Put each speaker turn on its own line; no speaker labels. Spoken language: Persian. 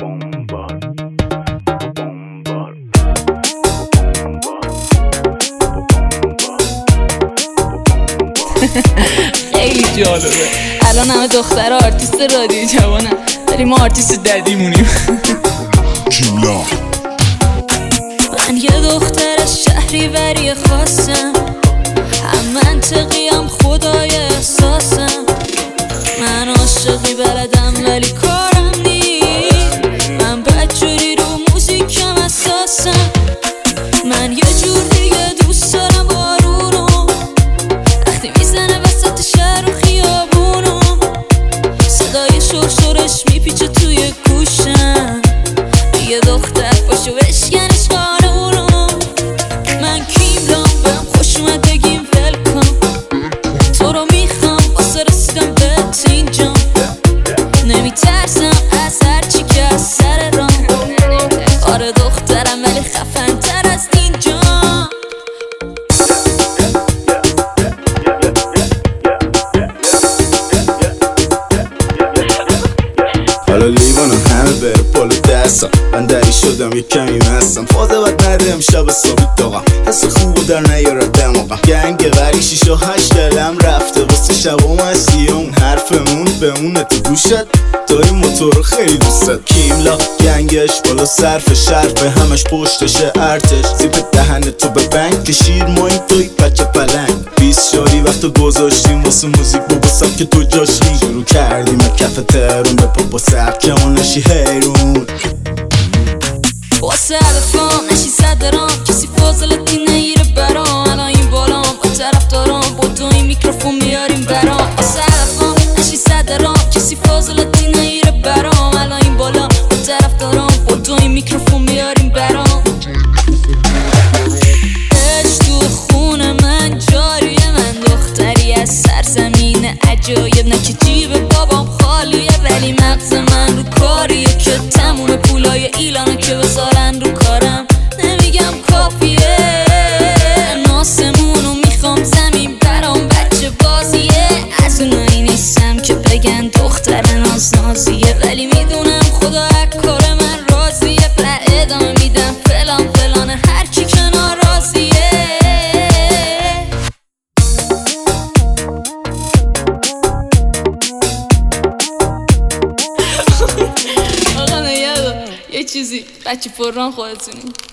خیلی جالبه. الان همه دختر آرتیست رادیو جوانن، ولی ما آرتیست ددیمونیم. من یه دختر شهریوری خاصم، هم منطقیم خدای احساسم. من عاشقی بلدم ولی کارم نیست، من بدجوری رو موزیکم اساسم. من یه جور دیگه دوست دارم بارونو، وقتی میزنه وسط شهر و خیابونو، صدای شرشرش میپیچه توی گوشم. یه دختر پاشو بشکنش قانونو. من کیملام بهم خوش اومد بگیم ولکام، تو رو میخوام واسه رسیدم بهت اینجام. نمیترسم از هرچی که از سر رام، آره دخترم ولی خفن تر از اینجام.
حالا لیوانم همه بره بالا دستم، من دری شدم یه کمی مستم. فاده بد نده امشب حسابی داغم، حس خوبو در نیاره دماغم. گنگ غری 6 و 8 دلم رفته واسه شبام اسیه. اون حرفمون بمونه تو گوشت، داری موتور خیلی دوستت. کیملا گنگش بالا صرف شرف، همش پشتشه ارتش. زیب دهن تو به بنگ که شیر مایی توی بچه پلنگ. 20 شاری وقت گذاشتیم واسه موزیک بباسم که تو جاشی. شروع کردیم کف ترون به پاپا سرکه و نشی حیرون.
واسه هدفام نشی صدرام، کسی فاضلتی نگیره برام. الان این بالام با طرف دارم، با تو این میکروفون بیاریم برام. واسه هدفام نشی صدرام، کسی فاضلتی نگیره برام. الان این بالام با طرف دارم، با تو این میکروفون بیاریم برام. عشق تو خونه من جاریه، من دختری از سرزمین عجایب. نه که جیب بابام خالیه، ولی مغز من رو کاریه که تموم پولای ایلانو که بذارن رو کارم. نمیگم کافیه، ناسمونو میخوام زمین برام. بچه بازیه، از اونایی نیستم که بگن دختر نازیه، ولی میدونم خدا کار من راضیه. پر ادامه میدم فلان فلان هرکی که ناراضیه. آقا نگه یه چیزی بچه پران خودتونی.